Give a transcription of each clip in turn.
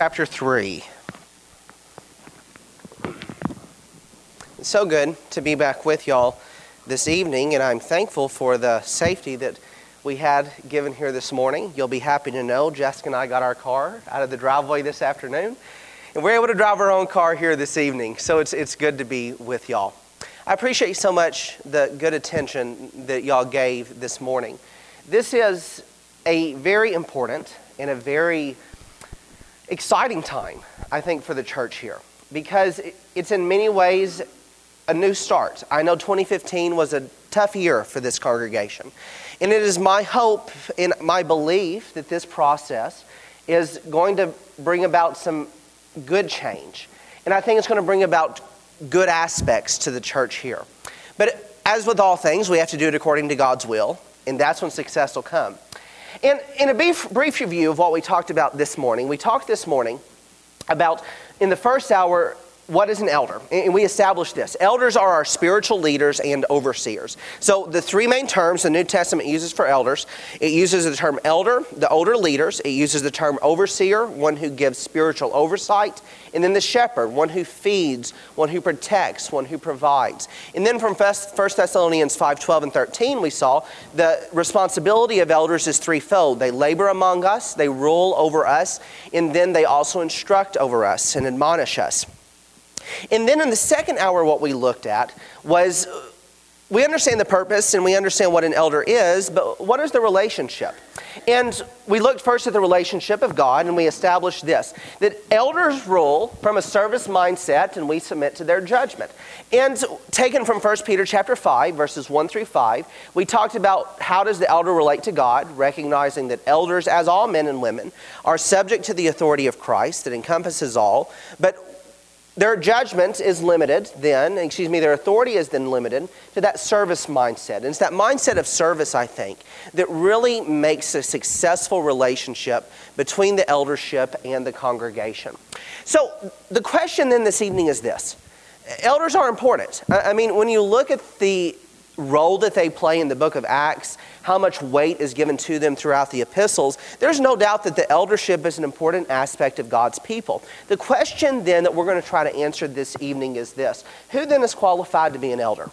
Chapter 3. It's so good to be back with y'all this evening, and I'm thankful for the safety that we had given here this morning. You'll be happy to know Jessica and I got our car out of the driveway this afternoon, and we're able to drive our own car here this evening, so it's good to be with y'all. I appreciate so much the good attention that y'all gave this morning. This is a very important and a very exciting time, I think, for the church here, because it's in many ways a new start. I know 2015 was a tough year for this congregation, and it is my hope and my belief that this process is going to bring about some good change, and I think it's going to bring about good aspects to the church here. But as with all things, we have to do it according to God's will, and that's when success will come. And in a brief review of what we talked about this morning, we talked this morning about, in the first hour, what is an elder? And we established this. Elders are our spiritual leaders and overseers. So the three main terms the New Testament uses for elders, it uses the term elder, the older leaders. It uses the term overseer, one who gives spiritual oversight. And then the shepherd, one who feeds, one who protects, one who provides. And then from 1 Thessalonians 5:12 and 13, we saw the responsibility of elders is threefold. They labor among us, they rule over us, and then they also instruct over us and admonish us. And then in the second hour, what we looked at was, we understand the purpose and we understand what an elder is, but what is the relationship? And we looked first at the relationship of God, and we established this, that elders rule from a service mindset, and we submit to their judgment. And taken from 1 Peter chapter 5, verses 1 through 5, we talked about how does the elder relate to God, recognizing that elders, as all men and women, are subject to the authority of Christ that encompasses all, but their judgment is limited then, their authority is then limited to that service mindset. And it's that mindset of service, I think, that really makes a successful relationship between the eldership and the congregation. So the question then this evening is this. Elders are important. I mean, when you look at the role that they play in the book of Acts, how much weight is given to them throughout the epistles, there's no doubt that the eldership is an important aspect of God's people. The question then that we're going to try to answer this evening is this. Who then is qualified to be an elder?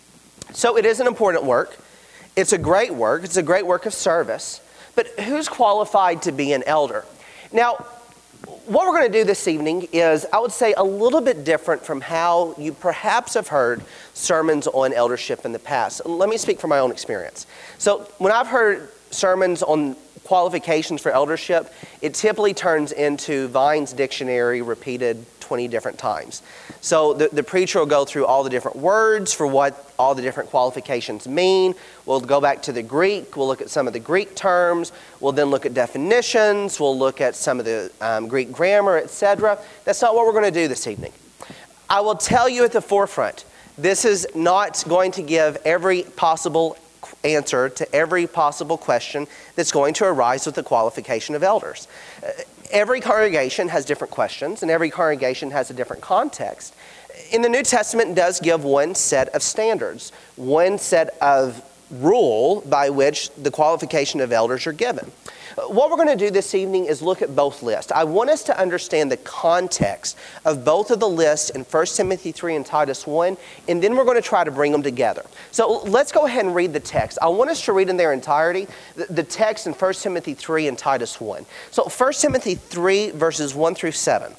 So it is an important work. It's a great work. It's a great work of service. But who's qualified to be an elder? Now, what we're going to do this evening is, I would say, a little bit different from how you perhaps have heard sermons on eldership in the past. Let me speak from my own experience. So when I've heard sermons on qualifications for eldership, it typically turns into Vine's dictionary repeated 20 different times. So the preacher will go through all the different words for what all the different qualifications mean. We'll go back to the Greek. We'll look at some of the Greek terms. We'll then look at definitions. We'll look at some of the Greek grammar, etc. That's not what we're going to do this evening. I will tell you at the forefront, this is not going to give every possible answer to every possible question that's going to arise with the qualification of elders. Every congregation has different questions, and every congregation has a different context. In the New Testament, it does give one set of standards, one set of rule by which the qualification of elders are given. What we're going to do this evening is look at both lists. I want us to understand the context of both of the lists in 1 Timothy 3 and Titus 1, and then we're going to try to bring them together. So let's go ahead and read the text. I want us to read in their entirety the text in 1 Timothy 3 and Titus 1. So 1 Timothy 3 verses 1 through 7.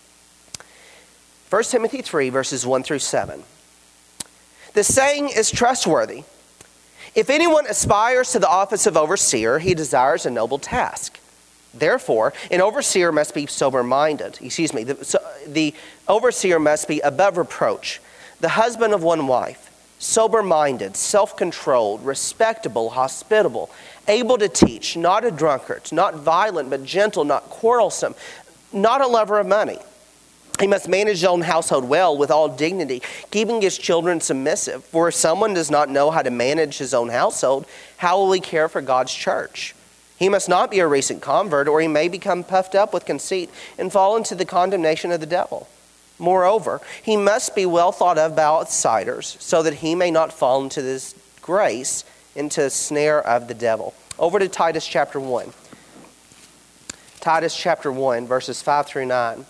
1 Timothy 3 verses 1 through 7. The saying is trustworthy. If anyone aspires to the office of overseer, he desires a noble task. Therefore, an overseer must be sober-minded. The overseer must be above reproach, the husband of one wife, sober-minded, self-controlled, respectable, hospitable, able to teach, not a drunkard, not violent, but gentle, not quarrelsome, not a lover of money. He must manage his own household well with all dignity, keeping his children submissive. For if someone does not know how to manage his own household, how will he care for God's church? He must not be a recent convert, or he may become puffed up with conceit and fall into the condemnation of the devil. Moreover, he must be well thought of by outsiders, so that he may not fall into this grace, into a snare of the devil. Over to Titus chapter 1. Titus chapter 1, verses 5 through 9.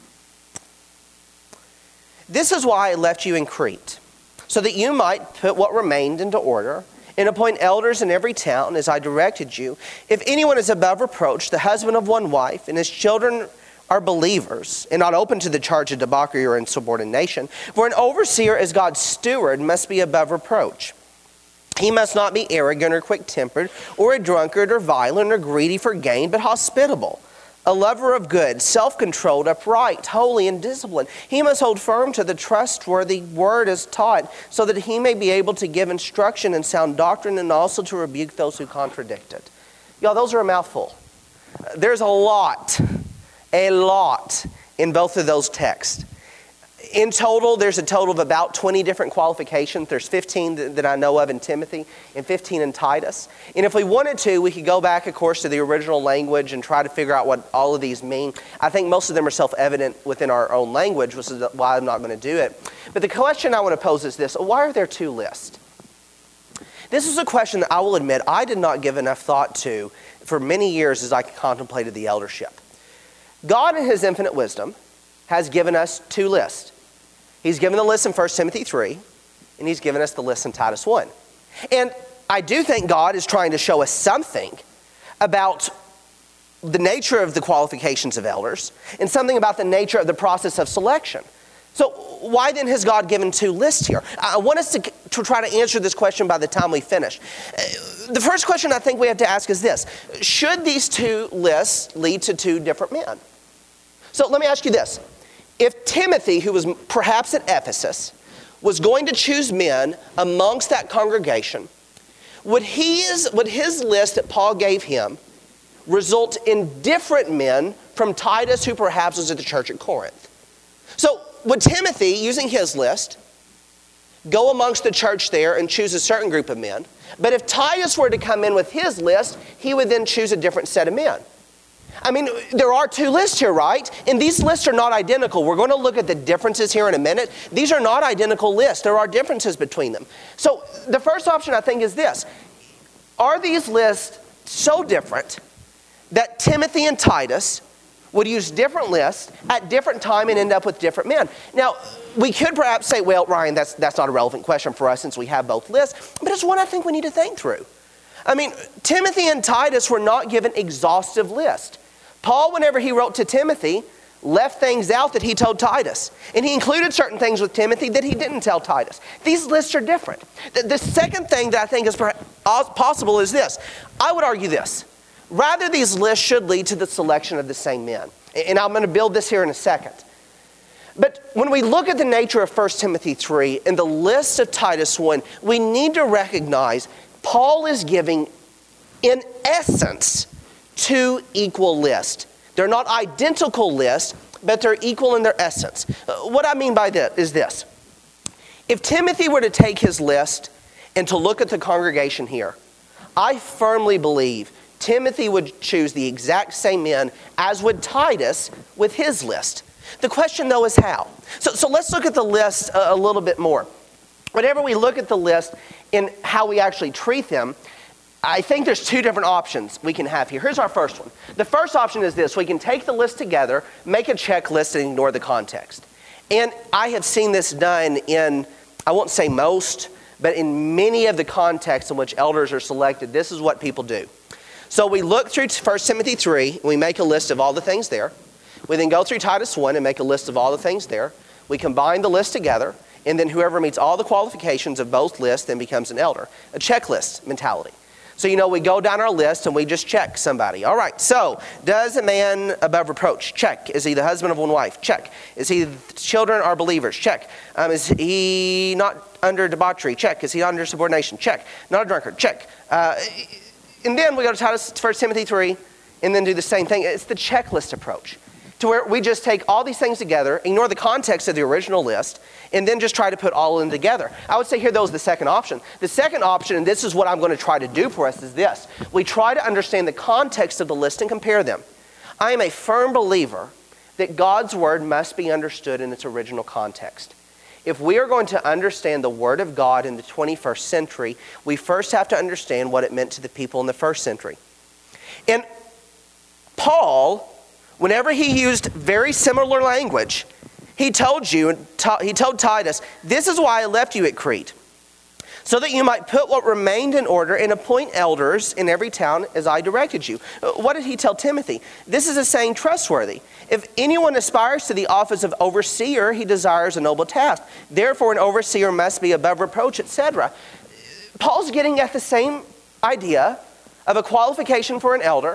This is why I left you in Crete, so that you might put what remained into order and appoint elders in every town as I directed you. If anyone is above reproach, the husband of one wife, and his children are believers, and not open to the charge of debauchery or insubordination. For an overseer as God's steward must be above reproach. He must not be arrogant or quick-tempered, or a drunkard or violent or greedy for gain, but hospitable, a lover of good, self-controlled, upright, holy, and disciplined. He must hold firm to the trustworthy word as taught, so that he may be able to give instruction in sound doctrine and also to rebuke those who contradict it. Y'all, those are a mouthful. There's a lot in both of those texts. In total, there's a total of about 20 different qualifications. There's 15 that I know of in Timothy and 15 in Titus. And if we wanted to, we could go back, of course, to the original language and try to figure out what all of these mean. I think most of them are self-evident within our own language, which is why I'm not going to do it. But the question I want to pose is this: why are there two lists? This is a question that I will admit I did not give enough thought to for many years as I contemplated the eldership. God in His infinite wisdom has given us two lists. He's given the list in 1 Timothy 3, and He's given us the list in Titus 1. And I do think God is trying to show us something about the nature of the qualifications of elders and something about the nature of the process of selection. So why then has God given two lists here? I want us to try to answer this question by the time we finish. The first question I think we have to ask is this: should these two lists lead to two different men? So let me ask you this. If Timothy, who was perhaps at Ephesus, was going to choose men amongst that congregation, would his list that Paul gave him result in different men from Titus, who perhaps was at the church at Corinth? So would Timothy, using his list, go amongst the church there and choose a certain group of men? But if Titus were to come in with his list, he would then choose a different set of men. I mean, there are two lists here, right? And these lists are not identical. We're going to look at the differences here in a minute. These are not identical lists. There are differences between them. So the first option, I think, is this: are these lists so different that Timothy and Titus would use different lists at different time and end up with different men? Now, we could perhaps say, well, Ryan, that's not a relevant question for us since we have both lists, but it's one I think we need to think through. I mean, Timothy and Titus were not given exhaustive lists. Paul, whenever he wrote to Timothy, left things out that he told Titus. And he included certain things with Timothy that he didn't tell Titus. These lists are different. The second thing that I think is possible is this. I would argue this: rather, these lists should lead to the selection of the same men. And I'm going to build this here in a second. But when we look at the nature of 1 Timothy 3 and the list of Titus 1, we need to recognize Paul is giving, in essence, two equal lists. They're not identical lists, but they're equal in their essence. What I mean by that is this: if Timothy were to take his list and to look at the congregation here, I firmly believe Timothy would choose the exact same men as would Titus with his list. The question, though, is how. So let's look at the list a little bit more. Whenever we look at the list and how we actually treat them, I think there's two different options we can have here. Here's our first one. The first option is this: we can take the list together, make a checklist, and ignore the context. And I have seen this done in, I won't say most, but in many of the contexts in which elders are selected. This is what people do. So we look through 1 Timothy 3, and we make a list of all the things there. We then go through Titus 1 and make a list of all the things there. We combine the list together, and then whoever meets all the qualifications of both lists then becomes an elder. A checklist mentality. So, we go down our list and we just check somebody. All right, so does a man above reproach? Check. Is he the husband of one wife? Check. Is he children are believers? Check. Is he not under debauchery? Check. Is he under subordination? Check. Not a drunkard? Check. And then we go to 1 Timothy 3 and then do the same thing. It's the checklist approach, to where we just take all these things together, ignore the context of the original list, and then just try to put all of them together. I would say here, though, is the second option. The second option, and this is what I'm going to try to do for us, is this. We try to understand the context of the list and compare them. I am a firm believer that God's Word must be understood in its original context. If we are going to understand the Word of God in the 21st century, we first have to understand what it meant to the people in the first century. And Paul, whenever he used very similar language, he told Titus, this is why I left you at Crete, so that you might put what remained in order and appoint elders in every town as I directed you. What did he tell Timothy? This is a saying trustworthy. If anyone aspires to the office of overseer, he desires a noble task. Therefore, an overseer must be above reproach, etc. Paul's getting at the same idea of a qualification for an elder,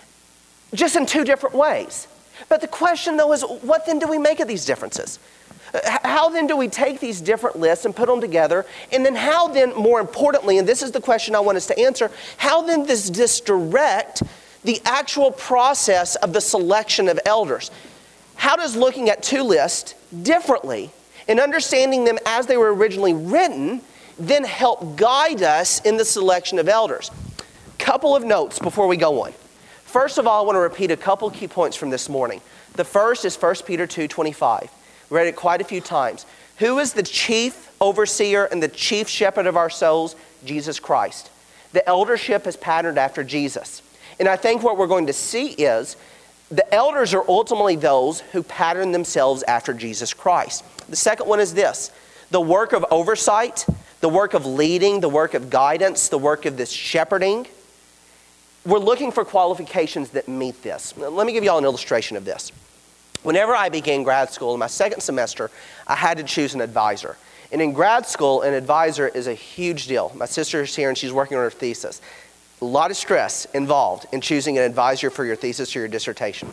just in two different ways. But the question, though, is what then do we make of these differences? How then do we take these different lists and put them together? And then how then, more importantly, and this is the question I want us to answer, how then does this direct the actual process of the selection of elders? How does looking at two lists differently and understanding them as they were originally written then help guide us in the selection of elders? Couple of notes before we go on. First of all, I want to repeat a couple key points from this morning. The first is 1 Peter 2:25. We read it quite a few times. Who is the chief overseer and the chief shepherd of our souls? Jesus Christ. The eldership is patterned after Jesus. And I think what we're going to see is the elders are ultimately those who pattern themselves after Jesus Christ. The second one is this: the work of oversight, the work of leading, the work of guidance, the work of this shepherding. We're looking for qualifications that meet this. Let me give you all an illustration of this. Whenever I began grad school, in my second semester, I had to choose an advisor. And in grad school, an advisor is a huge deal. My sister is here and she's working on her thesis. A lot of stress involved in choosing an advisor for your thesis or your dissertation.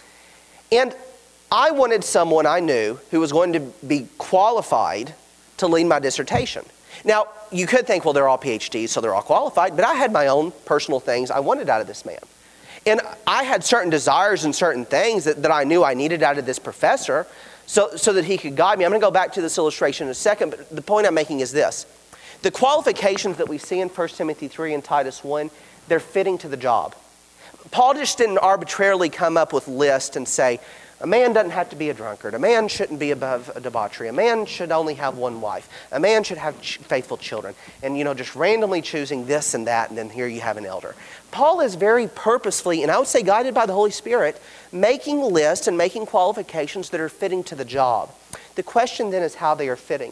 And I wanted someone I knew who was going to be qualified to lead my dissertation. Now, you could think, well, they're all PhDs, so they're all qualified, but I had my own personal things I wanted out of this man. And I had certain desires and certain things that I knew I needed out of this professor so that he could guide me. I'm going to go back to this illustration in a second, but the point I'm making is this. The qualifications that we see in 1 Timothy 3 and Titus 1, they're fitting to the job. Paul just didn't arbitrarily come up with lists and say, a man doesn't have to be a drunkard. A man shouldn't be above a debauchery. A man should only have one wife. A man should have faithful children. And, just randomly choosing this and that, and then here you have an elder. Paul is very purposefully, and I would say guided by the Holy Spirit, making lists and making qualifications that are fitting to the job. The question then is how they are fitting.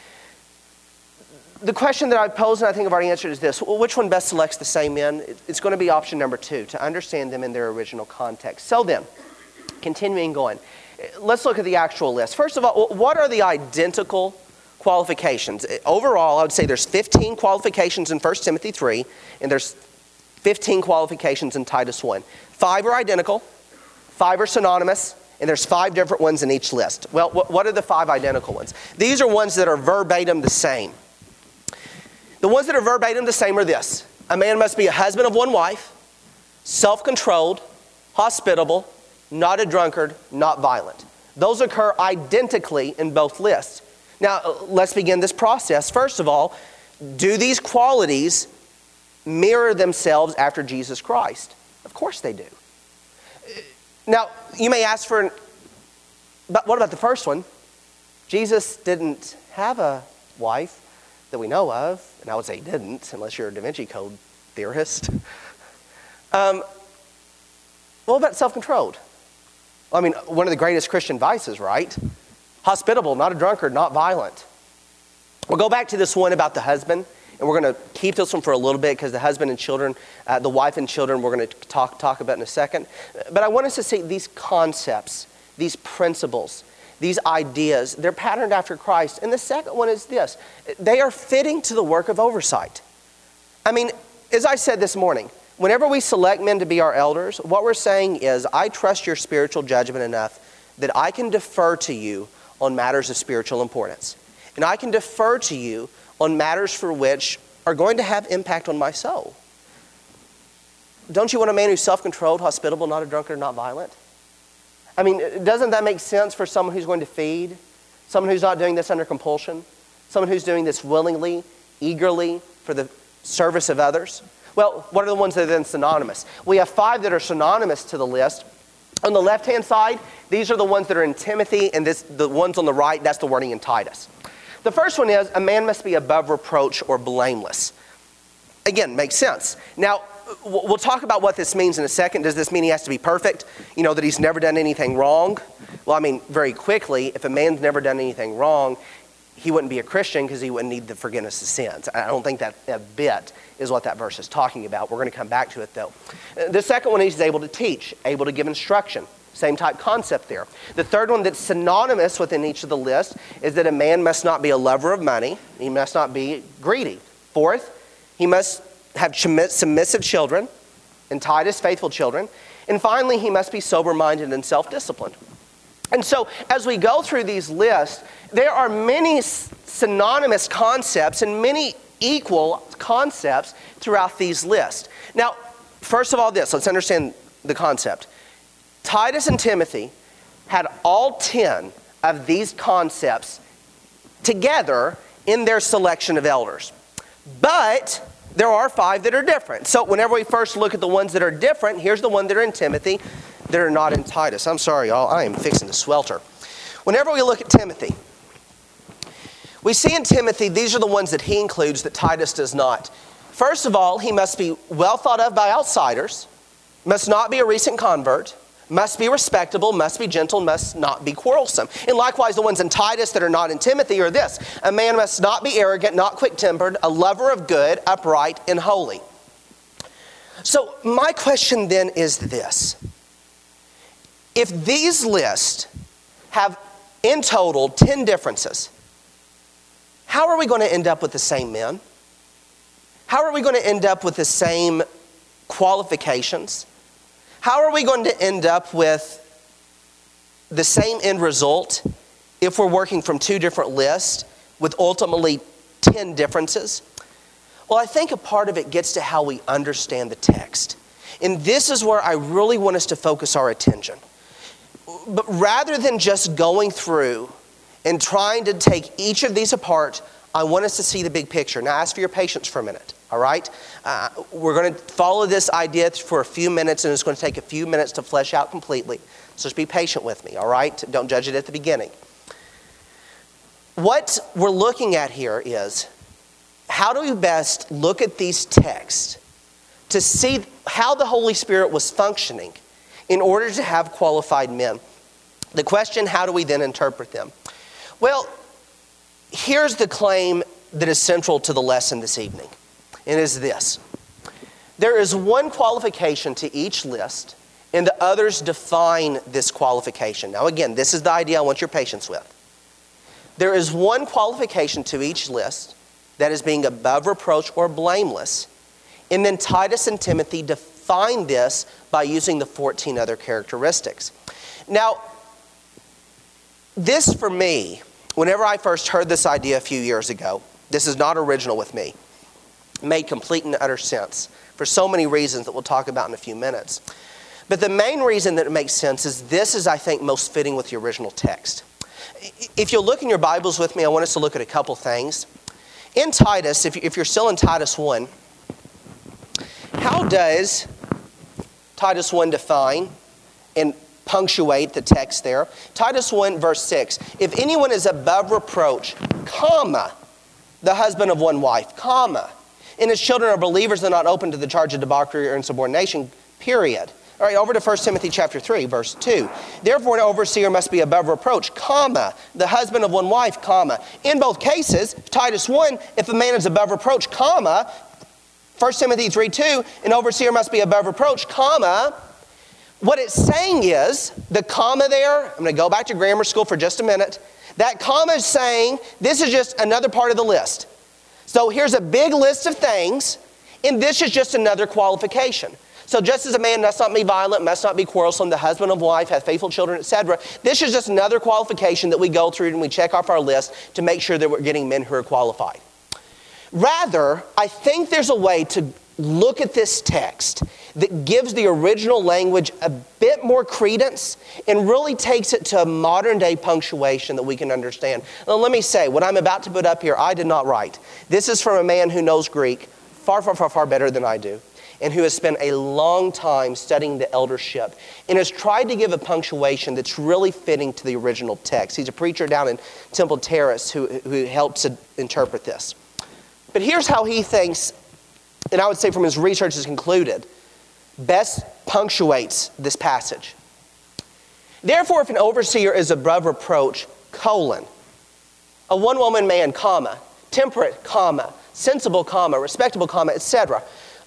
The question that I posed, and I think I've already answered, is this: well, which one best selects the same men? It's going to be option number 2, to understand them in their original context. So then, continuing going, let's look at the actual list. First of all, what are the identical qualifications? Overall, I would say there's 15 qualifications in 1 Timothy 3, and there's 15 qualifications in Titus 1. 5 are identical, 5 are synonymous, and there's 5 different ones in each list. Well, what are the 5 identical ones? These are ones that are verbatim the same. The ones that are verbatim the same are this: a man must be a husband of one wife, self-controlled, hospitable, not a drunkard, not violent. Those occur identically in both lists. Now, let's begin this process. First of all, do these qualities mirror themselves after Jesus Christ? Of course they do. Now, you may ask but what about the first one? Jesus didn't have a wife that we know of, and I would say he didn't, unless you're a Da Vinci Code theorist. What about self-controlled? I mean, one of the greatest Christian vices, right? Hospitable, not a drunkard, not violent. We'll go back to this one about the husband, and we're going to keep this one for a little bit because the husband and children, the wife and children, we're going to talk about in a second. But I want us to see these concepts, these principles, these ideas, they're patterned after Christ. And the second one is this: they are fitting to the work of oversight. I mean, as I said this morning, whenever we select men to be our elders, what we're saying is, I trust your spiritual judgment enough that I can defer to you on matters of spiritual importance. And I can defer to you on matters for which are going to have impact on my soul. Don't you want a man who's self-controlled, hospitable, not a drunkard, not violent? I mean, doesn't that make sense for someone who's going to feed? Someone who's not doing this under compulsion? Someone who's doing this willingly, eagerly, for the service of others? Well, what are the ones that are then synonymous? We have 5 that are synonymous to the list. On the left-hand side, these are the ones that are in Timothy, and the ones on the right, that's the wording in Titus. The first one is, a man must be above reproach or blameless. Again, makes sense. Now, we'll talk about what this means in a second. Does this mean he has to be perfect? That he's never done anything wrong? Well, very quickly, if a man's never done anything wrong, he wouldn't be a Christian because he wouldn't need the forgiveness of sins. I don't think that a bit is what that verse is talking about. We're going to come back to it, though. The second one, he's able to teach, able to give instruction. Same type concept there. The third one that's synonymous within each of the lists is that a man must not be a lover of money. He must not be greedy. Fourth, he must have submissive children. In Titus, faithful children. And finally, he must be sober-minded and self-disciplined. And so, as we go through these lists, there are many synonymous concepts and many equal concepts throughout these lists. Now, first of all let's understand the concept. Titus and Timothy had all 10 of these concepts together in their selection of elders. But there are 5 that are different. So whenever we first look at the ones that are different, here's the one that are in Timothy that are not in Titus. I'm sorry, y'all. I am fixing to swelter. Whenever we look at Timothy, we see in Timothy, these are the ones that he includes that Titus does not. First of all, he must be well thought of by outsiders, must not be a recent convert, must be respectable, must be gentle, must not be quarrelsome. And likewise, the ones in Titus that are not in Timothy are this. A man must not be arrogant, not quick-tempered, a lover of good, upright, and holy. So my question then is this. If these lists have in total 10 differences, how are we going to end up with the same men? How are we going to end up with the same qualifications? How are we going to end up with the same end result if we're working from 2 different lists with ultimately 10 differences? Well, I think a part of it gets to how we understand the text. And this is where I really want us to focus our attention. But rather than just going through and trying to take each of these apart, I want us to see the big picture. Now, ask for your patience for a minute. All right? We're going to follow this idea for a few minutes, and it's going to take a few minutes to flesh out completely. So just be patient with me, all right? Don't judge it at the beginning. What we're looking at here is, how do we best look at these texts to see how the Holy Spirit was functioning in order to have qualified men? The question, how do we then interpret them? Well, here's the claim that is central to the lesson this evening. It is this. There is one qualification to each list, and the others define this qualification. Now again, this is the idea I want your patience with. There is one qualification to each list, that is being above reproach or blameless. And then Titus and Timothy define this by using the 14 other characteristics. Now, this for me, whenever I first heard this idea a few years ago, this is not original with me, made complete and utter sense for so many reasons that we'll talk about in a few minutes. But the main reason that it makes sense is this is, I think, most fitting with the original text. If you'll look in your Bibles with me, I want us to look at a couple things. In Titus, if you're still in Titus 1, how does Titus 1 define and punctuate the text there? Titus 1 verse 6, if anyone is above reproach, comma, the husband of one wife, comma, and his children are believers and not open to the charge of debauchery or insubordination, period. All right, over to 1 Timothy chapter 3, verse 2. Therefore, an overseer must be above reproach, comma, the husband of one wife, comma. In both cases, Titus 1, if a man is above reproach, comma, 1 Timothy 3, 2, an overseer must be above reproach, comma. What it's saying is, the comma there, I'm going to go back to grammar school for just a minute. That comma is saying, this is just another part of the list. So here's a big list of things, and this is just another qualification. So just as a man must not be violent, must not be quarrelsome, the husband of wife, have faithful children, etc., this is just another qualification that we go through and we check off our list to make sure that we're getting men who are qualified. Rather, I think there's a way to look at this text that gives the original language a bit more credence and really takes it to a modern day punctuation that we can understand. Now, let me say, what I'm about to put up here, I did not write. This is from a man who knows Greek far, far, far, far better than I do, and who has spent a long time studying the eldership and has tried to give a punctuation that's really fitting to the original text. He's a preacher down in Temple Terrace who helps to interpret this. But here's how he thinks and I would say from his research has concluded, best punctuates this passage. Therefore, if an overseer is above reproach, a one-woman man, temperate, sensible, respectable, etc.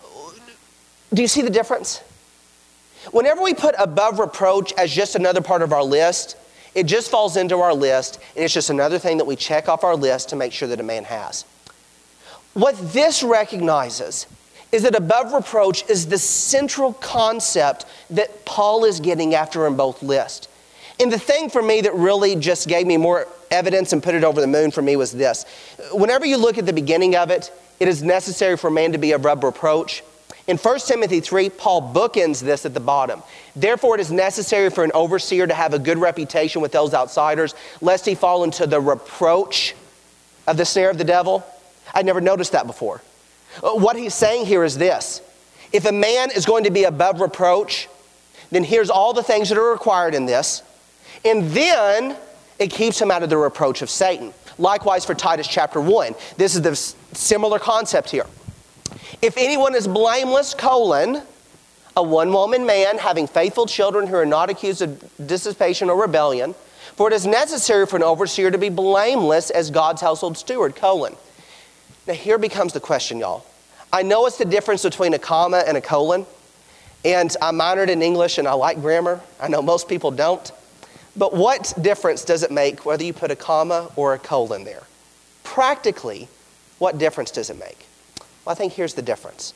Do you see the difference? Whenever we put above reproach as just another part of our list, it just falls into our list, and it's just another thing that we check off our list to make sure that a man has. What this recognizes is that above reproach is the central concept that Paul is getting after in both lists. And the thing for me that really just gave me more evidence and put it over the moon for me was this. Whenever you look at the beginning of it, it is necessary for a man to be above reproach. In 1 Timothy 3, Paul bookends this at the bottom. Therefore, it is necessary for an overseer to have a good reputation with those outsiders, lest he fall into the reproach of the snare of the devil. I'd never noticed that before. What he's saying here is this. If a man is going to be above reproach, then here's all the things that are required in this. And then it keeps him out of the reproach of Satan. Likewise for Titus chapter 1. This is the similar concept here. If anyone is blameless, a one-woman man having faithful children who are not accused of dissipation or rebellion, for it is necessary for an overseer to be blameless as God's household steward, Now here becomes the question, y'all. I know it's the difference between a comma and a colon, and I minored in English and I like grammar. I know most people don't. But what difference does it make whether you put a comma or a colon there? Practically, what difference does it make? Well, I think here's the difference.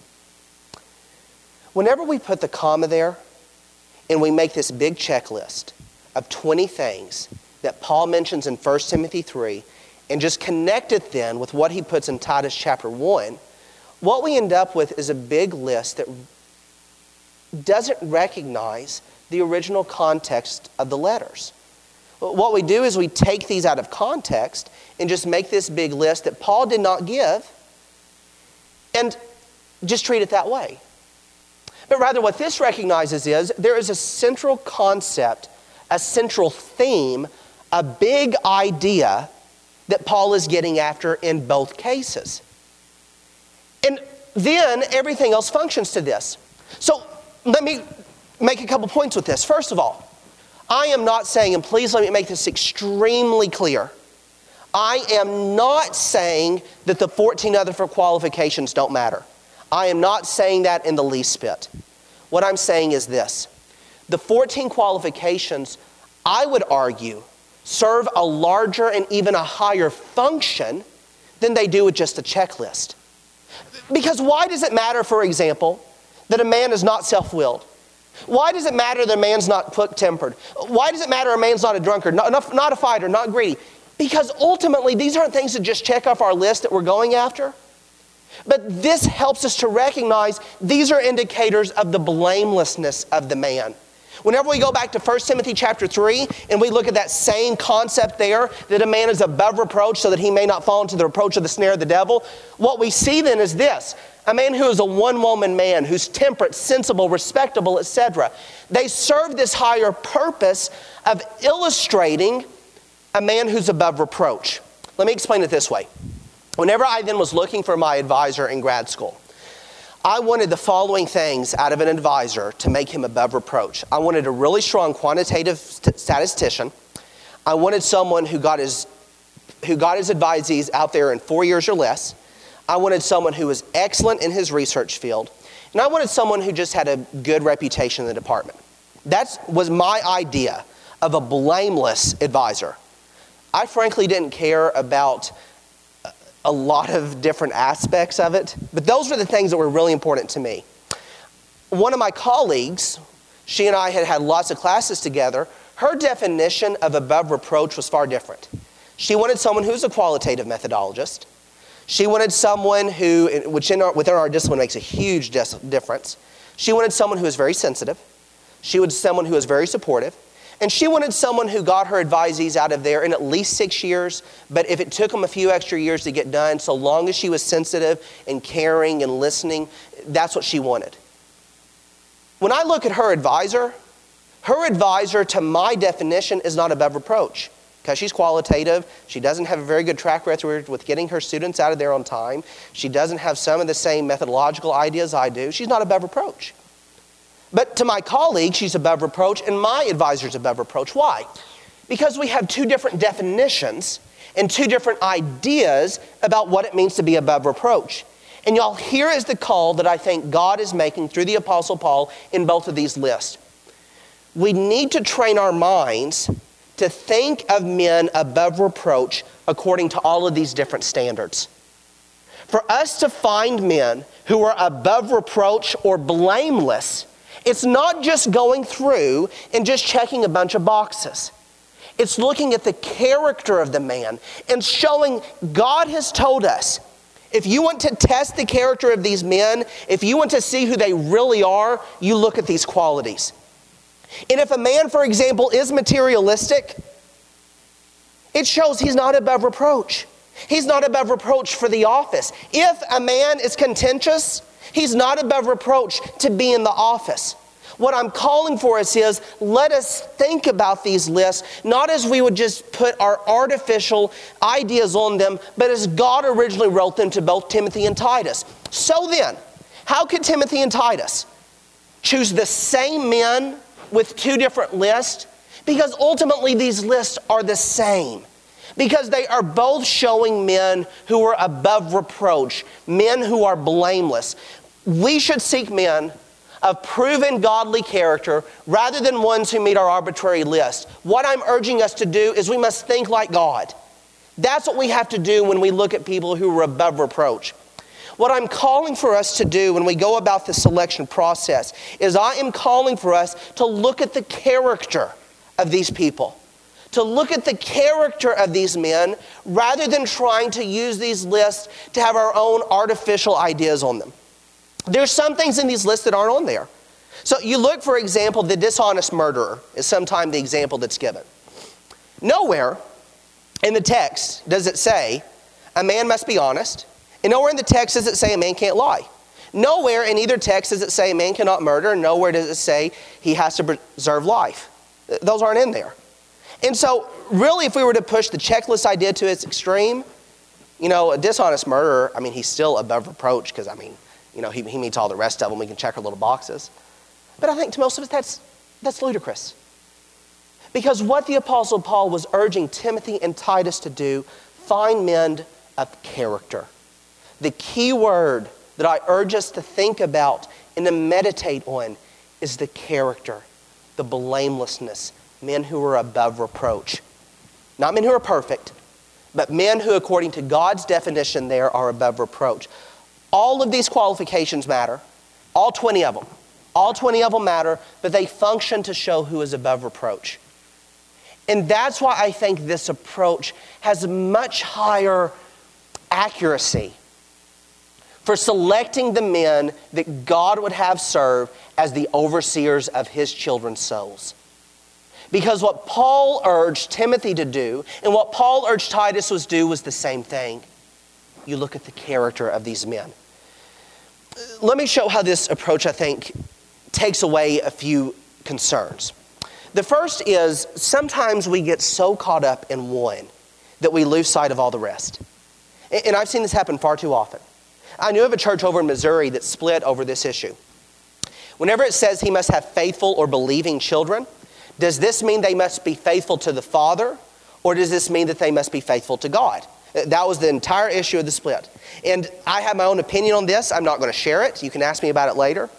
Whenever we put the comma there and we make this big checklist of 20 things that Paul mentions in 1 Timothy 3 and just connect it then with what he puts in Titus chapter 1, what we end up with is a big list that doesn't recognize the original context of the letters. What we do is we take these out of context and just make this big list that Paul did not give and just treat it that way. But rather what this recognizes is there is a central concept, a central theme, a big idea that Paul is getting after in both cases. And then everything else functions to this. So let me make a couple points with this. First of all, I am not saying, and please let me make this extremely clear, I am not saying that the 14 other qualifications don't matter. I am not saying that in the least bit. What I'm saying is this. The 14 qualifications, I would argue, serve a larger and even a higher function than they do with just a checklist. Because why does it matter, for example, that a man is not self-willed? Why does it matter that a man's not quick-tempered? Why does it matter a man's not a drunkard, not a fighter, not greedy? Because ultimately, these aren't things that just check off our list that we're going after. But this helps us to recognize these are indicators of the blamelessness of the man. Whenever we go back to 1 Timothy chapter 3 and we look at that same concept there, that a man is above reproach so that he may not fall into the reproach of the snare of the devil, what we see then is this. A man who is a one-woman man, who's temperate, sensible, respectable, etc. They serve this higher purpose of illustrating a man who's above reproach. Let me explain it this way. Whenever I then was looking for my advisor in grad school, I wanted the following things out of an advisor to make him above reproach. I wanted a really strong quantitative statistician. I wanted someone who got his advisees out there in 4 years or less. I wanted someone who was excellent in his research field. And I wanted someone who just had a good reputation in the department. That was my idea of a blameless advisor. I frankly didn't care about a lot of different aspects of it, but those were the things that were really important to me. One of my colleagues, she and I had lots of classes together, her definition of above reproach was far different. She wanted someone who's a qualitative methodologist. She wanted someone who, which within our discipline makes a huge difference. She wanted someone who was very sensitive. She wanted someone who was very supportive. And she wanted someone who got her advisees out of there in at least 6 years, but if it took them a few extra years to get done, so long as she was sensitive and caring and listening, that's what she wanted. When I look at her advisor to my definition is not above reproach. because she's qualitative. She doesn't have a very good track record with getting her students out of there on time. She doesn't have some of the same methodological ideas I do. She's not above reproach. But to my colleague, she's above reproach, and my advisor's above reproach. Why? Because we have two different definitions and two different ideas about what it means to be above reproach. And y'all, here is the call that I think God is making through the Apostle Paul in both of these lists. We need to train our minds to think of men above reproach according to all of these different standards. For us to find men who are above reproach or blameless, it's not just going through and just checking a bunch of boxes. It's looking at the character of the man and showing God has told us, if you want to test the character of these men, if you want to see who they really are, you look at these qualities. And if a man, for example, is materialistic, it shows he's not above reproach. He's not above reproach for the office. If a man is contentious, he's not above reproach to be in the office. What I'm calling for us is, let us think about these lists, not as we would just put our artificial ideas on them, but as God originally wrote them to both Timothy and Titus. So then, how could Timothy and Titus choose the same men with two different lists? Because ultimately these lists are the same. Because they are both showing men who are above reproach, men who are blameless. We should seek men of proven godly character rather than ones who meet our arbitrary list. What I'm urging us to do is we must think like God. That's what we have to do when we look at people who are above reproach. What I'm calling for us to do when we go about the selection process is I am calling for us to look at the character of these people, to look at the character of these men rather than trying to use these lists to have our own artificial ideas on them. There's some things in these lists that aren't on there. So you look, for example, the dishonest murderer is sometimes the example that's given. Nowhere in the text does it say a man must be honest. And nowhere in the text does it say a man can't lie. Nowhere in either text does it say a man cannot murder. And nowhere does it say he has to preserve life. Those aren't in there. And so really if we were to push the checklist idea to its extreme, a dishonest murderer, he's still above reproach because, he meets all the rest of them. We can check our little boxes. But I think to most of us that's ludicrous. Because what the Apostle Paul was urging Timothy and Titus to do, find men of character. The key word that I urge us to think about and to meditate on is the character, the blamelessness, men who are above reproach. Not men who are perfect, but men who, according to God's definition there, are above reproach. All of these qualifications matter, all 20 of them. All 20 of them matter, but they function to show who is above reproach. And that's why I think this approach has much higher accuracy for selecting the men that God would have serve as the overseers of his children's souls. Because what Paul urged Timothy to do and what Paul urged Titus was do was the same thing. You look at the character of these men. Let me show how this approach, I think, takes away a few concerns. The first is sometimes we get so caught up in one that we lose sight of all the rest. And I've seen this happen far too often. I knew of a church over in Missouri that split over this issue. Whenever it says he must have faithful or believing children, does this mean they must be faithful to the Father, or does this mean that they must be faithful to God? That was the entire issue of the split. And I have my own opinion on this. I'm not going to share it. You can ask me about it later.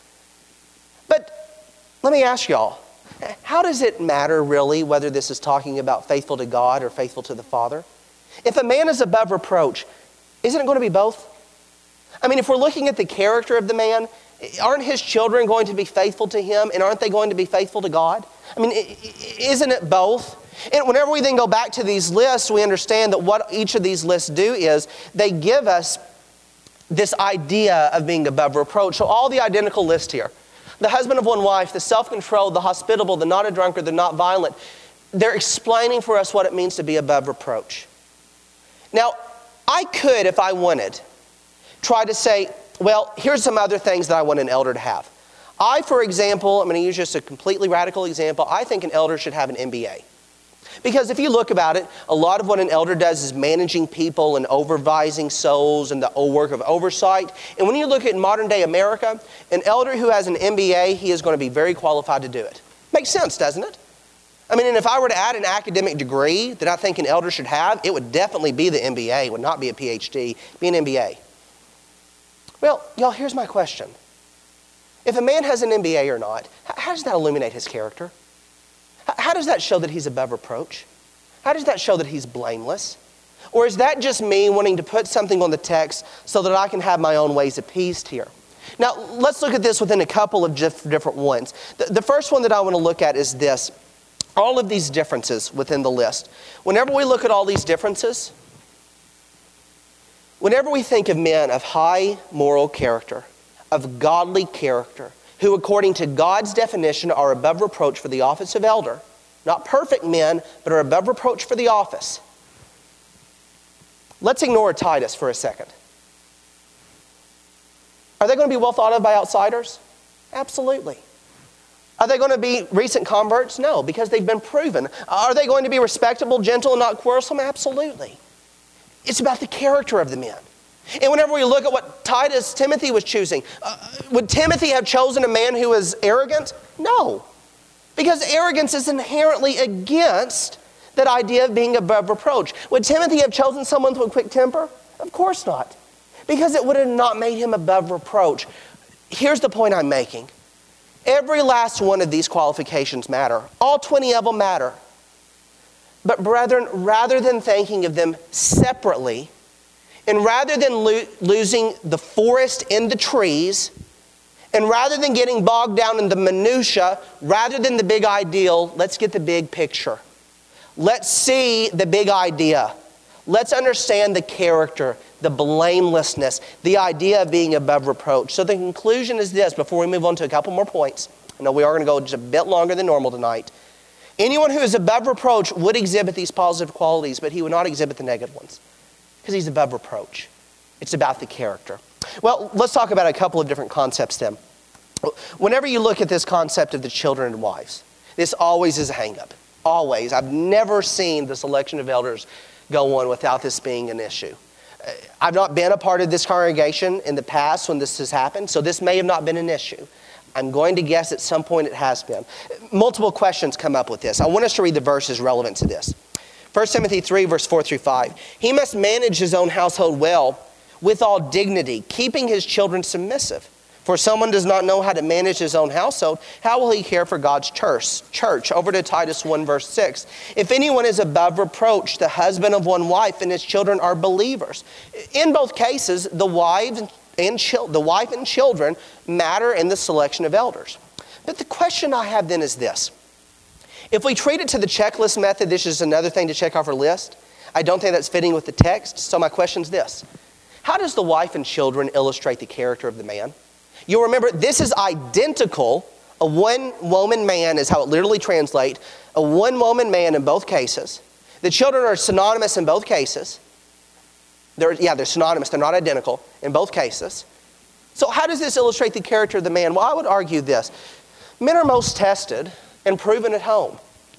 But let me ask y'all, how does it matter really whether this is talking about faithful to God or faithful to the Father? If a man is above reproach, isn't it going to be both? If we're looking at the character of the man, aren't his children going to be faithful to him, and aren't they going to be faithful to God? Isn't it both? And whenever we then go back to these lists, we understand that what each of these lists do is they give us this idea of being above reproach. So all the identical lists here, the husband of one wife, the self-controlled, the hospitable, the not a drunkard, the not violent, they're explaining for us what it means to be above reproach. Now, I could, if I wanted, try to say, well, here's some other things that I want an elder to have. For example, I'm going to use just a completely radical example. I think an elder should have an MBA. Because if you look about it, a lot of what an elder does is managing people and overvising souls and the work of oversight. And when you look at modern day America, an elder who has an MBA, he is going to be very qualified to do it. Makes sense, doesn't it? I mean, and if I were to add an academic degree that I think an elder should have, it would definitely be the MBA. It would not be a PhD, be an MBA. Well, y'all, here's my question. If a man has an MBA or not, how does that illuminate his character? How does that show that he's above reproach? How does that show that he's blameless? Or is that just me wanting to put something on the text so that I can have my own ways appeased here? Now, let's look at this within a couple of different ones. The first one that I want to look at is this. All of these differences within the list. Whenever we look at all these differences, whenever we think of men of high moral character, of godly character, who according to God's definition are above reproach for the office of elder, not perfect men, but are above reproach for the office. Let's ignore Titus for a second. Are they going to be well thought of by outsiders? Absolutely. Are they going to be recent converts? No, because they've been proven. Are they going to be respectable, gentle, and not quarrelsome? Absolutely. It's about the character of the men. And whenever we look at what Timothy was choosing, would Timothy have chosen a man who was arrogant? No. Because arrogance is inherently against that idea of being above reproach. Would Timothy have chosen someone with a quick temper? Of course not. Because it would have not made him above reproach. Here's the point I'm making. Every last one of these qualifications matter. All 20 of them matter. But brethren, rather than thinking of them separately, and rather than losing the forest in the trees, and rather than getting bogged down in the minutia, rather than the big ideal, let's get the big picture. Let's see the big idea. Let's understand the character, the blamelessness, the idea of being above reproach. So the conclusion is this, before we move on to a couple more points. I know we are going to go just a bit longer than normal tonight. Anyone who is above reproach would exhibit these positive qualities, but he would not exhibit the negative ones. Because he's above reproach. It's about the character. Well, let's talk about a couple of different concepts then. Whenever you look at this concept of the children and wives, this always is a hang-up. Always. I've never seen the selection of elders go on without this being an issue. I've not been a part of this congregation in the past when this has happened, so this may have not been an issue. I'm going to guess at some point it has been. Multiple questions come up with this. I want us to read the verses relevant to this. 1 Timothy 3, verse 4 through 5. He must manage his own household well, with all dignity, keeping his children submissive. For if someone does not know how to manage his own household, how will he care for God's church? Over to Titus 1, verse 6. If anyone is above reproach, the husband of one wife and his children are believers. In both cases, the wife and children matter in the selection of elders. But the question I have then is this. If we treat it to the checklist method, this is another thing to check off our list. I don't think that's fitting with the text. So my question is this. How does the wife and children illustrate the character of the man? You'll remember this is identical. A one-woman man is how it literally translates. A one-woman man in both cases. The children are synonymous in both cases. They're synonymous. They're not identical in both cases. So how does this illustrate the character of the man? Well, I would argue this. Men are most tested and proven at home.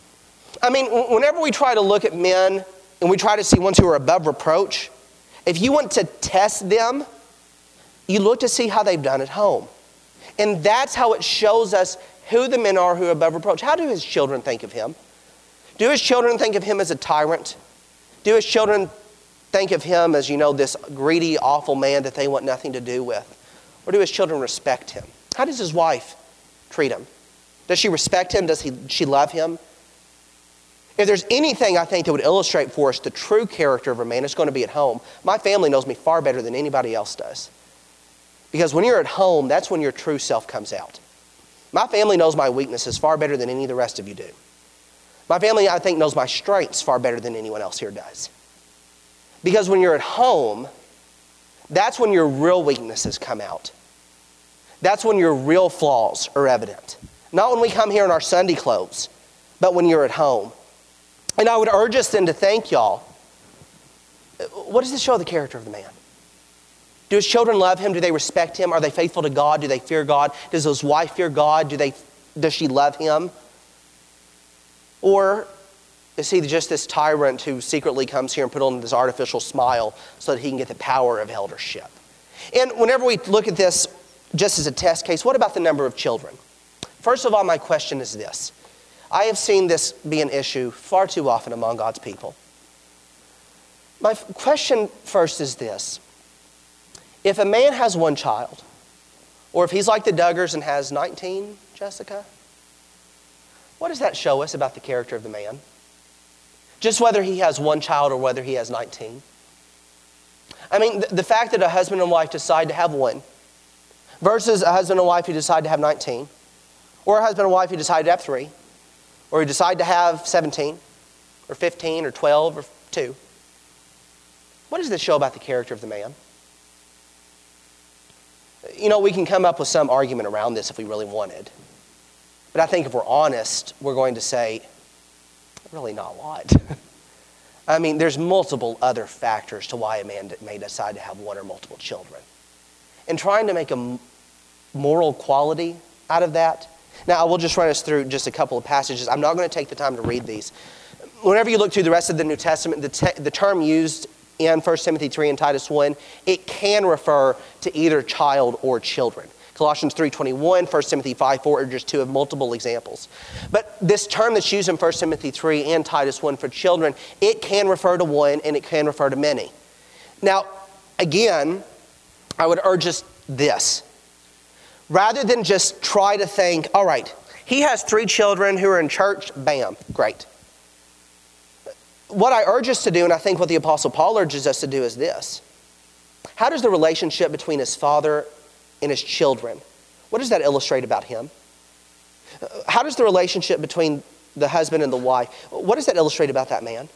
I mean, whenever we try to look at men and we try to see ones who are above reproach, if you want to test them, you look to see how they've done at home. And that's how it shows us who the men are who are above reproach. How do his children think of him? Do his children think of him as a tyrant? Do his children think of him as, this greedy, awful man that they want nothing to do with? Or do his children respect him? How does his wife treat him? Does she respect him? Does she love him? If there's anything I think that would illustrate for us the true character of a man, it's going to be at home. My family knows me far better than anybody else does. Because when you're at home, that's when your true self comes out. My family knows my weaknesses far better than any of the rest of you do. My family, I think, knows my strengths far better than anyone else here does. Because when you're at home, that's when your real weaknesses come out. That's when your real flaws are evident. Not when we come here in our Sunday clothes, but when you're at home. And I would urge us then to thank y'all. What does this show of the character of the man? Do his children love him? Do they respect him? Are they faithful to God? Do they fear God? Does his wife fear God? Does she love him? Or Is he just this tyrant who secretly comes here and put on this artificial smile so that he can get the power of eldership? And whenever we look at this just as a test case, what about the number of children? First of all, my question is this. I have seen this be an issue far too often among God's people. My question first is this. If a man has one child, or if he's like the Duggars and has 19, Jessica, what does that show us about the character of the man? Just whether he has one child or whether he has 19. I mean, the fact that a husband and wife decide to have one versus a husband and wife who decide to have 19, or a husband and wife who decide to have 3, or who decide to have 17, or 15, or 12, or 2. What does this show about the character of the man? You know, we can come up with some argument around this if we really wanted. But I think if we're honest, we're going to say, really not a lot. I mean, there's multiple other factors to why a man may decide to have one or multiple children. And trying to make a moral quality out of that. Now, I will just run us through just a couple of passages. I'm not going to take the time to read these. Whenever you look through the rest of the New Testament, the term used in 1 Timothy 3 and Titus 1, it can refer to either child or children. Colossians 3:21, 1 Timothy 5:4 are just two of multiple examples. But this term that's used in 1 Timothy 3 and Titus 1 for children, it can refer to one and it can refer to many. Now, again, I would urge us this. Rather than just try to think, all right, he has 3 children who are in church, bam, great. What I urge us to do, and I think what the Apostle Paul urges us to do is this. How does the relationship between his father and his children, what does that illustrate about him? How does the relationship between the husband and the wife, what does that illustrate about that man?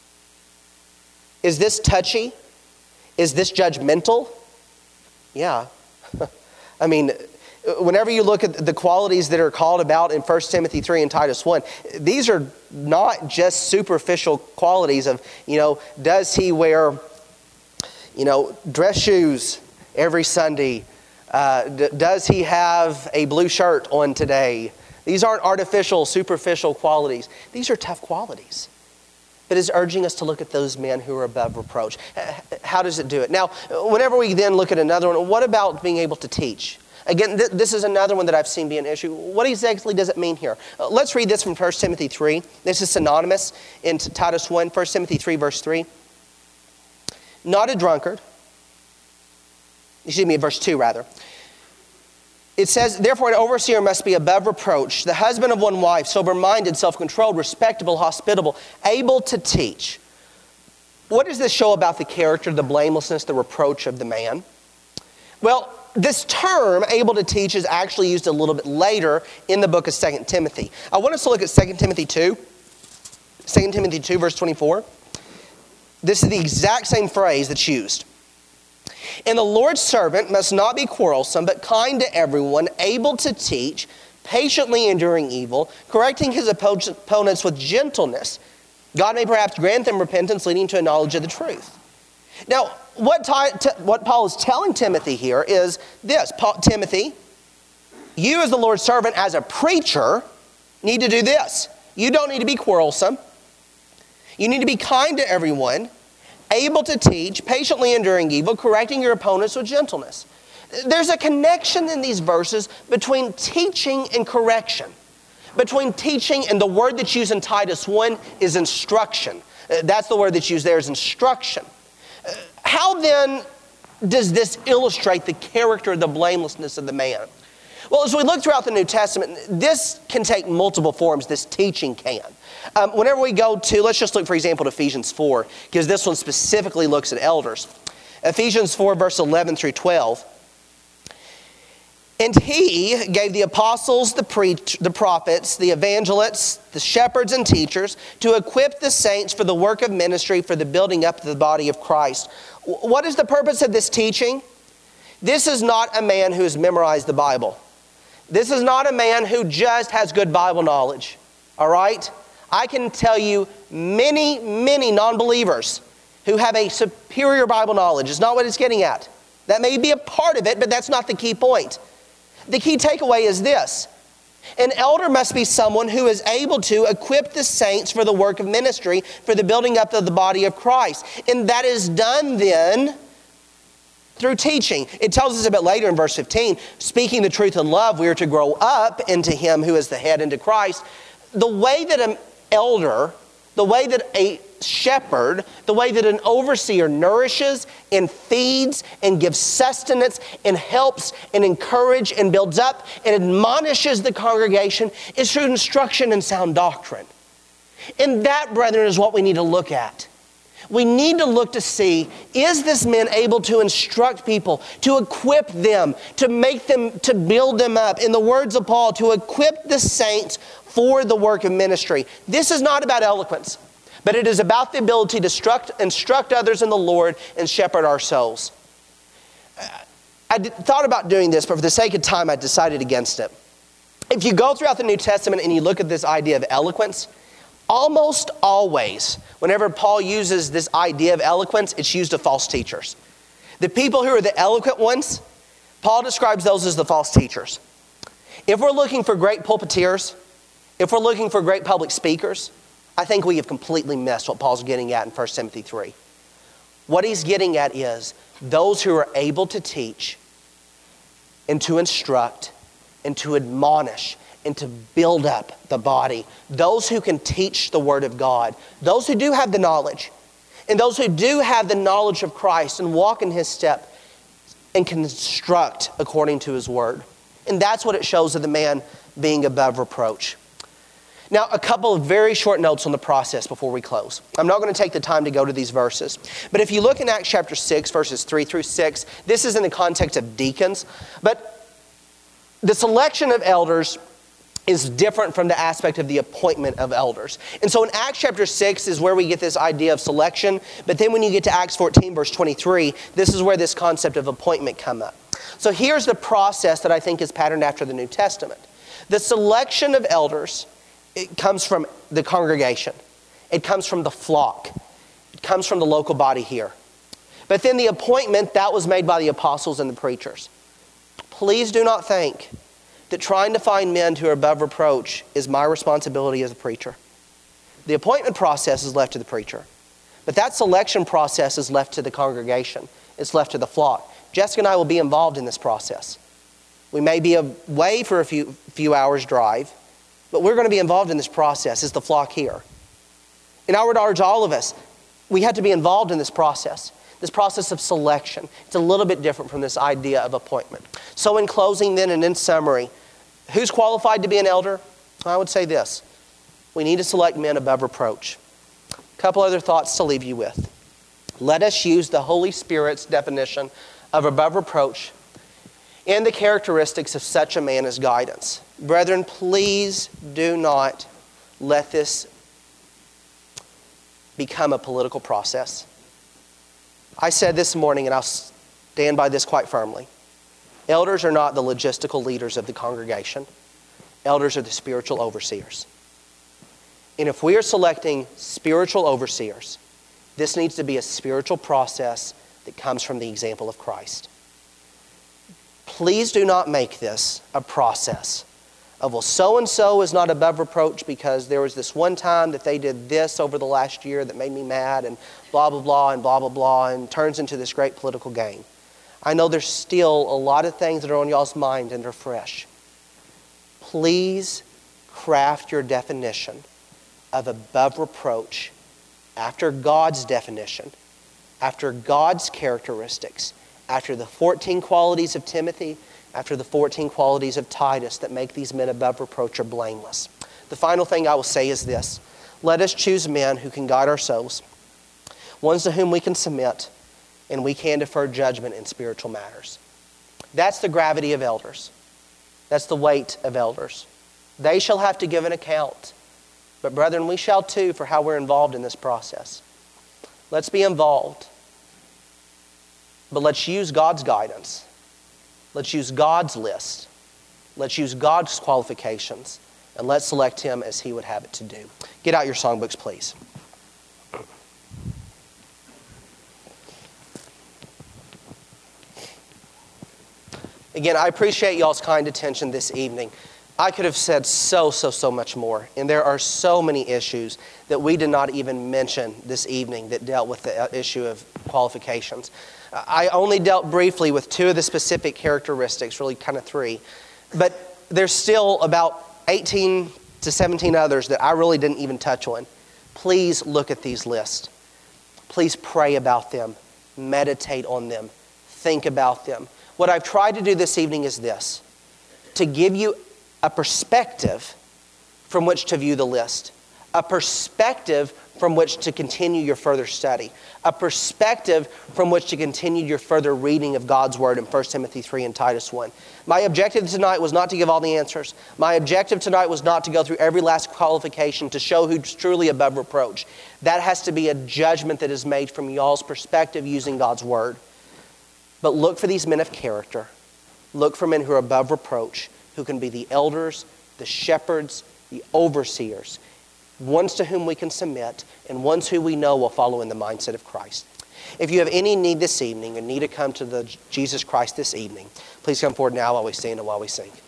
Is this touchy? Is this judgmental? Yeah. I mean, whenever you look at the qualities that are called about in 1 Timothy 3 and Titus 1, these are not just superficial qualities of, does he wear, dress shoes every Sunday? Does he have a blue shirt on today? These aren't artificial, superficial qualities. These are tough qualities. But it's urging us to look at those men who are above reproach. How does it do it? Now, whenever we then look at another one, what about being able to teach? Again, this is another one that I've seen be an issue. What exactly does it mean here? Let's read this from 1 Timothy 3. This is synonymous in Titus 1, 1 Timothy 3, verse 3. Not a drunkard. Verse 2 rather. It says, therefore an overseer must be above reproach, the husband of one wife, sober-minded, self-controlled, respectable, hospitable, able to teach. What does this show about the character, the blamelessness, the reproach of the man? Well, this term, able to teach, is actually used a little bit later in the book of 2 Timothy. I want us to look at 2 Timothy 2. 2 Timothy 2, verse 24. This is the exact same phrase that's used. And the Lord's servant must not be quarrelsome, but kind to everyone, able to teach, patiently enduring evil, correcting his opponents with gentleness. God may perhaps grant them repentance, leading to a knowledge of the truth. Now, what Paul is telling Timothy here is this. Timothy, you as the Lord's servant, as a preacher, need to do this. You don't need to be quarrelsome. You need to be kind to everyone, able to teach, patiently enduring evil, correcting your opponents with gentleness. There's a connection in these verses between teaching and correction. Between teaching and the word that's used in Titus 1 is instruction. That's the word that's used there is instruction. How then does this illustrate the character, the blamelessness of the man? Well, as we look throughout the New Testament, this can take multiple forms, this teaching can. Whenever we go to, let's just look, for example, to Ephesians 4, because this one specifically looks at elders. Ephesians 4, verse 11 through 12. And he gave the apostles, the prophets, the evangelists, the shepherds and teachers to equip the saints for the work of ministry, for the building up of the body of Christ. What is the purpose of this teaching? This is not a man who has memorized the Bible. This is not a man who just has good Bible knowledge. All right? I can tell you many, many non-believers who have a superior Bible knowledge. It's not what it's getting at. That may be a part of it, but that's not the key point. The key takeaway is this. An elder must be someone who is able to equip the saints for the work of ministry, for the building up of the body of Christ. And that is done then through teaching. It tells us a bit later in verse 15, speaking the truth in love, we are to grow up into Him who is the head, into Christ. The way that an elder, the way that a shepherd, the way that an overseer nourishes and feeds and gives sustenance and helps and encourages and builds up and admonishes the congregation is through instruction and sound doctrine. And that, brethren, is what we need to look at. We need to look to see, is this man able to instruct people, to equip them, to make them, to build them up? In the words of Paul, to equip the saints for the work of ministry. This is not about eloquence, but it is about the ability to instruct others in the Lord and shepherd our souls. I thought about doing this, but for the sake of time, I decided against it. If you go throughout the New Testament and you look at this idea of eloquence, almost always, whenever Paul uses this idea of eloquence, it's used of false teachers. The people who are the eloquent ones, Paul describes those as the false teachers. If we're looking for great pulpiteers, if we're looking for great public speakers, I think we have completely missed what Paul's getting at in 1 Timothy 3. What he's getting at is those who are able to teach and to instruct and to admonish and to build up the body. Those who can teach the Word of God. Those who do have the knowledge. And those who do have the knowledge of Christ and walk in His step and can instruct according to His Word. And that's what it shows of the man being above reproach. Now, a couple of very short notes on the process before we close. I'm not going to take the time to go to these verses. But if you look in Acts chapter 6, verses 3 through 6, this is in the context of deacons. But the selection of elders is different from the aspect of the appointment of elders. And so in Acts chapter 6 is where we get this idea of selection. But then when you get to Acts 14, verse 23, this is where this concept of appointment come up. So here's the process that I think is patterned after the New Testament. The selection of elders, it comes from the congregation. It comes from the flock. It comes from the local body here. But then the appointment, that was made by the apostles and the preachers. Please do not think that trying to find men who are above reproach is my responsibility as a preacher. The appointment process is left to the preacher. But that selection process is left to the congregation. It's left to the flock. Jessica and I will be involved in this process. We may be away for a few hours drive, but we're going to be involved in this process as the flock here. And I would urge all of us, we have to be involved in this process of selection. It's a little bit different from this idea of appointment. So in closing then and in summary, who's qualified to be an elder? I would say this. We need to select men above reproach. A couple other thoughts to leave you with. Let us use the Holy Spirit's definition of above reproach and the characteristics of such a man as guidance. Brethren, please do not let this become a political process. I said this morning, and I'll stand by this quite firmly. Elders are not the logistical leaders of the congregation. Elders are the spiritual overseers. And if we are selecting spiritual overseers, this needs to be a spiritual process that comes from the example of Christ. Please do not make this a process of, well, so-and-so is not above reproach because there was this one time that they did this over the last year that made me mad, and blah, blah, blah, and blah, blah, blah, and turns into this great political game. I know there's still a lot of things that are on y'all's mind and they're fresh. Please craft your definition of above reproach after God's definition, after God's characteristics, after the 14 qualities of Timothy, after the 14 qualities of Titus that make these men above reproach or blameless. The final thing I will say is this. Let us choose men who can guide our souls, ones to whom we can submit, and we can defer judgment in spiritual matters. That's the gravity of elders. That's the weight of elders. They shall have to give an account. But brethren, we shall too for how we're involved in this process. Let's be involved. But let's use God's guidance. Let's use God's list. Let's use God's qualifications. And let's select Him as He would have it to do. Get out your songbooks, please. Again, I appreciate y'all's kind attention this evening. I could have said so much more. And there are so many issues that we did not even mention this evening that dealt with the issue of qualifications. I only dealt briefly with 2 of the specific characteristics, really kind of 3. But there's still about 18 to 17 others that I really didn't even touch on. Please look at these lists. Please pray about them. Meditate on them. Think about them. What I've tried to do this evening is this: to give you a perspective from which to view the list, a perspective from which to continue your further study, a perspective from which to continue your further reading of God's Word in 1 Timothy 3 and Titus 1. My objective tonight was not to give all the answers. My objective tonight was not to go through every last qualification to show who's truly above reproach. That has to be a judgment that is made from y'all's perspective using God's Word. But look for these men of character. Look for men who are above reproach, who can be the elders, the shepherds, the overseers, ones to whom we can submit, and ones who we know will follow in the mindset of Christ. If you have any need this evening and need to come to the Jesus Christ this evening, please come forward now while we stand and while we sing.